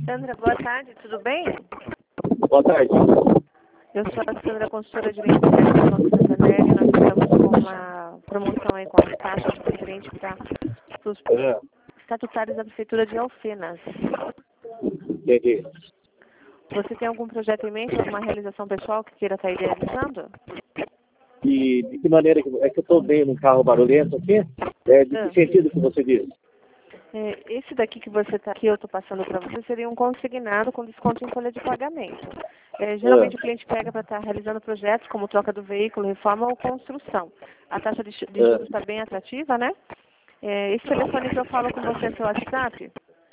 Sandra, boa tarde, tudo bem? Boa tarde. Eu sou a Sandra, consultora de identidade do Banco Santander, e nós estamos com uma promoção aí com as taxas referente para os estatutários da Prefeitura de Alfenas. Entendi. Você tem algum projeto em mente, alguma realização pessoal que queira estar idealizando? E de que maneira que eu estou bem num carro barulhento aqui? De que sentido que você diz? Esse daqui que você está aqui, eu estou passando para você, seria um consignado com desconto em folha de pagamento. Geralmente o cliente pega para estar realizando projetos como troca do veículo, reforma ou construção. A taxa de juros está bem atrativa, né? Esse telefone que eu falo com você é seu WhatsApp?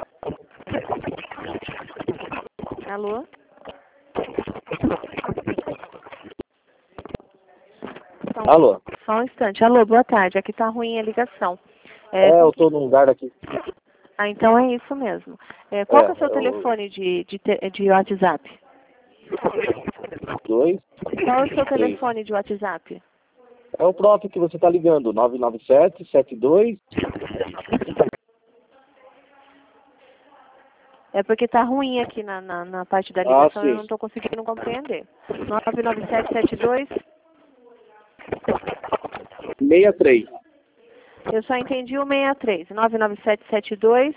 Alô? Alô? Só um instante. Alô, boa tarde. Aqui está ruim a ligação. Eu estou num lugar aqui. Ah, então é isso mesmo. Qual que é o seu telefone de WhatsApp? 2. Qual é o seu telefone de WhatsApp? É o próprio que você está ligando, 997-72. É porque está ruim aqui na parte da ligação, sim. eu não estou conseguindo compreender. 99772. 63. Eu só entendi o 63. 99772.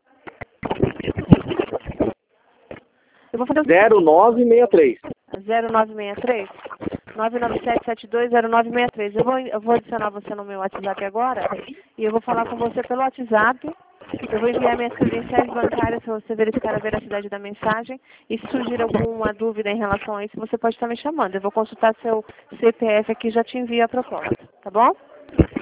Eu vou fazer o 0963. 0963? 997720963. Eu vou adicionar você no meu WhatsApp agora e eu vou falar com você pelo WhatsApp. Eu vou enviar minhas credenciais bancárias para você verificar a veracidade da mensagem. E se surgir alguma dúvida em relação a isso, você pode estar me chamando. Eu vou consultar seu CPF aqui e já te envio a proposta. Tá bom?